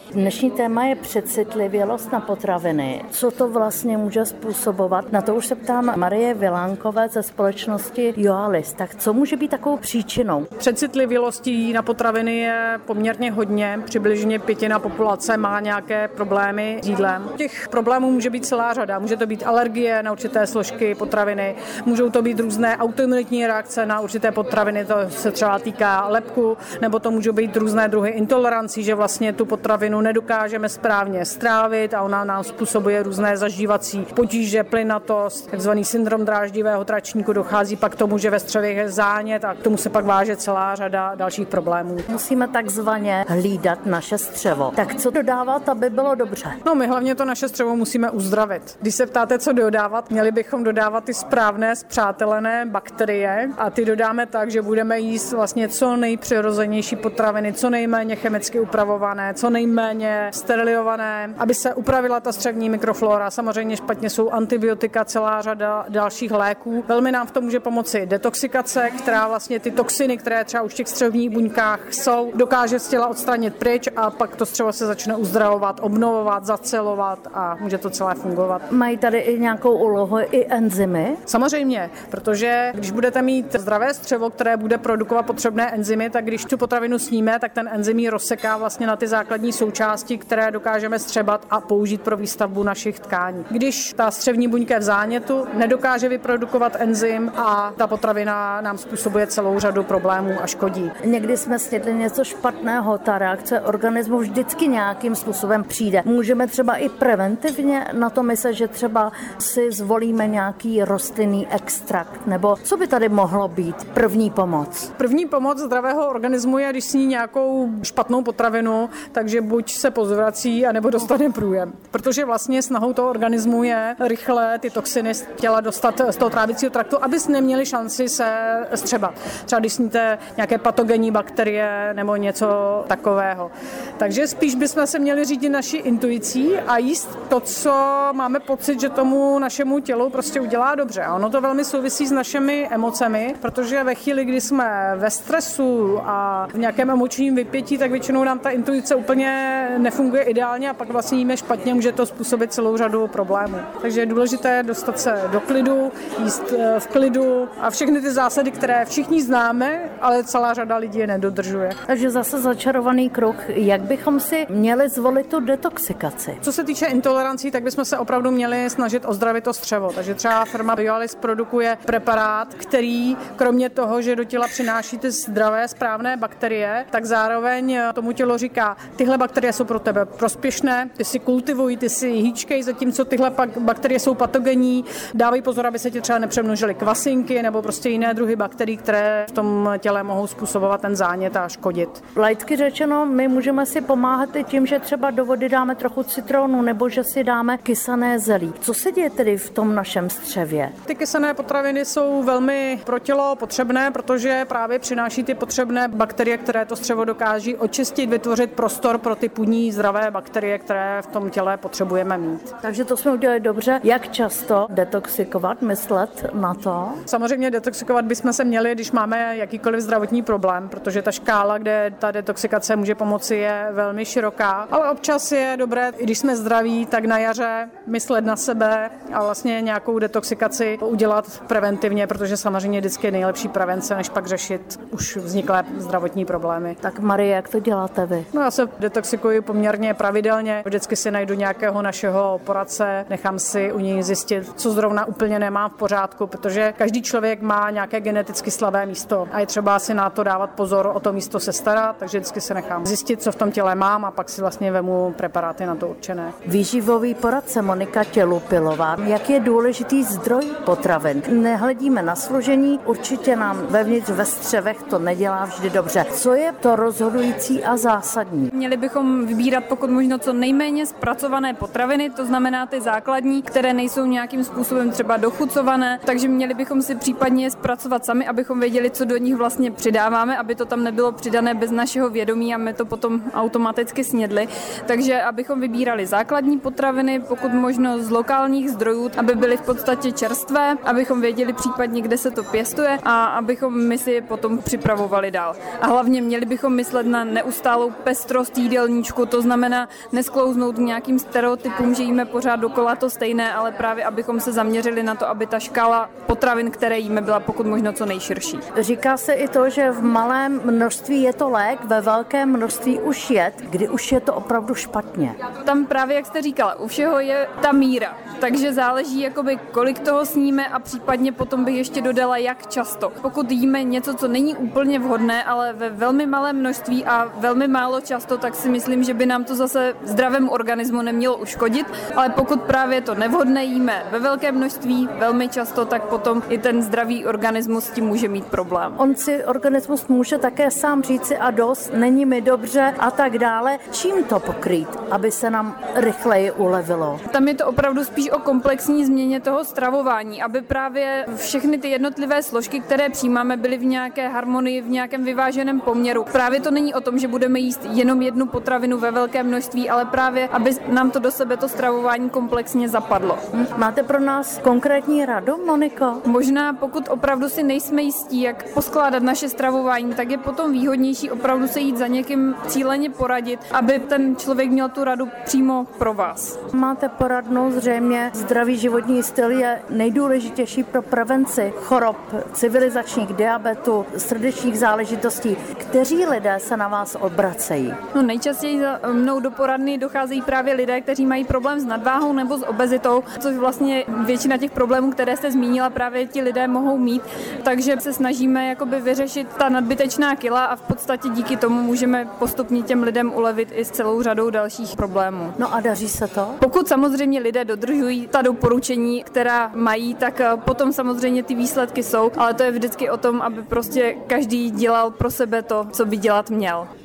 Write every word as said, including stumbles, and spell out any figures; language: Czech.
Dnešní téma je přecitlivělost na potraviny. Co to vlastně může způsobovat? Na to už se ptám Marie Vilánkové ze společnosti Joalis. Tak co může být takovou příčinou? Přecitlivělostí na potraviny je poměrně hodně. Přibližně pětina populace má nějaké problémy s jídlem. Těch problémů může být celá řada. Může to být alergie na určité složky potraviny, můžou to být různé autoimunitní reakce na určité potraviny, to se třeba týká lepku, nebo to můžou být různé druhy intolerancí, že vlastně tu potravinu nedokážeme správně strávit a ona nám způsobuje různé zažívací potíže, plynatost, takzvaný syndrom dráždivého tračníku, dochází pak k tomu, že ve střevě je zánět a k tomu se pak váže celá řada dalších problémů. Musíme takzvaně hlídat naše střevo. Tak co dodávat, aby bylo dobře? No, my hlavně to naše střevo musíme uzdravit. Když se ptáte, co dodávat, měli bychom dodávat ty správné spřátelené bakterie a ty dodáme tak, že budeme jíst vlastně co nejpřirozenější potraviny, co nejméně chemicky upravované, co nejméně sterilizované, aby se upravila ta střevní mikroflora. Samozřejmě špatně jsou antibiotika, celá řada dalších léků. Velmi nám v tom může pomoci detoxikace, která vlastně ty toxiny, které třeba už v těch střevních buňkách jsou, dokáže z těla odstranit pryč a pak to střevo se začne uzdravovat, obnovovat, zacelovat a může to celé fungovat. Mají tady i nějakou úlohu i enzymy? Samozřejmě, protože když budete mít zdravé střevo, které bude produkovat potřebné enzymy, tak když tu potravinu sníme, tak ten enzym ji rozseká vlastně na ty základní součásti, které dokážeme střebat a použít pro výstavbu našich tkání. Když ta střevní buňka je v zánětu, nedokáže vyprodukovat enzym a ta potravina nám způsobuje celou řadu problémů a škodí. Někdy jsme snědli něco špatného, ta reakce organismu vždycky nějakým způsobem přijde. Můžeme třeba i preventivně na to myslet, že třeba si zvolíme nějaký rostlinný extrakt, nebo co by tady mohlo být? První pomoc. První pomoc zdravého organismu je, když sní nějakou špatnou potravinu, takže buď se pozvrací, anebo dostane průjem. Protože vlastně snahou toho organismu je rychle ty toxiny z těla dostat z toho trávicího traktu, aby neměli šanci se střebat. Třeba když sníte nějaké patogenní bakterie nebo něco takového. Takže spíš bychom se měli řídit naší intuicí a jíst to, co máme pocit, že tomu našemu tělu prostě udělá dobře. A ono to velmi souvisí s našimi emocemi, protože ve chvíli, kdy jsme ve stresu a v nějakém emočním vypětí, tak většinou nám ta intuice úplně nefunguje ideálně a pak vlastně jíme špatně, může to způsobit celou řadu problémů. Takže je důležité dostat se do klidu, jíst v klidu a všechny ty zásady, které všichni známe, ale celá řada lidí je nedodržuje. Takže zase začarovaný kruh. Jak bychom si měli zvolit tu detoxikaci? Co se týče intolerancí, tak bychom se opravdu měli snažit ozdravit to střevo. Takže třeba firma Joalis produkuje preparát, který kromě toho, že do těla přináší ty zdravé, správné bakterie, tak zároveň tomu tělo říká, tyhle bakterie jsou pro tebe prospěšné, ty si kultivují, ty si hýčkej, zatímco tyhle bakterie jsou patogenní, dávej pozor, aby se ti třeba nepřemnožily kvasinky nebo prostě jiné druhy bakterií, které v tom těle mohou způsobovat ten zánět a škodit. Laicky řečeno, my můžeme si pomáhat i tím, že třeba do vody dáme trochu citronu nebo že si dáme kysané zelí. Co se děje tedy v tom našem střevě? Ty kysané potraviny jsou velmi pro tělo potřebné, protože právě přináší ty potřebné bakterie, které to střevo dokáží očistit, vytvořit prostor pro ty půdní zdravé bakterie, které v tom těle potřebujeme mít. Takže to jsme udělali dobře. Jak často detoxikovat, myslet na to? Samozřejmě detoxikovat bychom se měli, když máme jakýkoliv zdravotní problém, protože ta škála, kde ta detoxikace může pomoci, je velmi široká, ale občas je dobré, i když jsme zdraví, tak na jaře myslet na sebe a vlastně nějakou detoxikaci udělat preventivně, protože samozřejmě vždycky je nejlepší prevence, než pak řešit už vzniklé zdravotní problémy. Tak Marie, jak to děláte vy? No, já se detoxikuji poměrně pravidelně, vždycky si najdu nějakého našeho poradce, nechám si u něj zjistit, co zrovna úplně nemám v pořádku, protože každý člověk má nějaké geneticky slabé místo a je třeba si na to dávat pozor, o to místo se starat, takže vždycky se nechám zjistit, co v tom těle mám a pak si vlastně vemu preparáty na to určené. Výživový poradce Monika Tělupilová, jak je důležitý zdroj potravin. Nehledíme na složení, určitě nám vevnitř ve střevech to nedělá vždy dobře. Co je to rozhodující a zásadní? Měli bychom vybírat pokud možno co nejméně zpracované potraviny, to znamená ty základní, které nejsou nějakým způsobem třeba dochucované, takže měli bychom si případně zpracovat sami, abychom věděli, co do nich vlastně přidáváme, aby to tam nebylo přidané bez našeho vědomí a my to potom automaticky snědli. Takže abychom vybírali základní potraviny, pokud možno z lokálních zdrojů, aby byly v podstatě čerstvé, abychom věděli případně, kde se to pěstuje a abychom my si je potom připravovali dál. A hlavně měli bychom myslet na neustálou pestrost jídelní jídelníčku, to znamená nesklouznout k nějakým stereotypům, že jíme pořád dokola to stejné, ale právě abychom se zaměřili na to, aby ta škála potravin, které jíme, byla pokud možno co nejširší. Říká se i to, že v malém množství je to lék, ve velkém množství už jed, kdy už je to opravdu špatně. Tam právě, jak jste říkala, u všeho je ta míra, takže záleží, jakoby, kolik toho sníme a případně potom bych ještě dodala, jak často. Pokud jíme něco, co není úplně vhodné, ale ve velmi malém množství a velmi málo často, tak si myslím, že by nám to zase zdravému organismu nemělo uškodit, ale pokud právě to nevhodné jíme ve velkém množství, velmi často, tak potom i ten zdravý organismus s tím může mít problém. On si organismus může také sám říci a dost, není mi dobře a tak dále. Čím to pokrýt, aby se nám rychleji ulevilo? Tam je to opravdu spíš o komplexní změně toho stravování, aby právě všechny ty jednotlivé složky, které přijímáme, byly v nějaké harmonii, v nějakém vyváženém poměru. Právě to není o tom, že budeme jíst jenom jednu potravinu ve velkém množství, ale právě, aby nám to do sebe to stravování komplexně zapadlo. Máte pro nás konkrétní radu, Moniko? Možná pokud opravdu si nejsme jistí, jak poskládat naše stravování, tak je potom výhodnější opravdu se jít za někým cíleně poradit, aby ten člověk měl tu radu přímo pro vás. Máte poradnu, zřejmě zdravý životní styl je nejdůležitější pro prevenci chorob civilizačních, diabetu, srdečních záležitostí. Kteří lidé se na vás obracejí? No, nejčastěji za mnou do poradny docházejí právě lidé, kteří mají problém s nadváhou nebo s obezitou, což vlastně většina těch problémů, které jste zmínila, právě ti lidé mohou mít. Takže se snažíme jakoby vyřešit ta nadbytečná kila a v podstatě díky tomu můžeme postupně těm lidem ulevit i s celou řadou dalších problémů. No a daří se to? Pokud samozřejmě lidé dodržují ta doporučení, která mají, tak potom samozřejmě ty výsledky jsou, ale to je vždycky o tom, aby prostě každý dělal pro sebe to, co by dělat měl.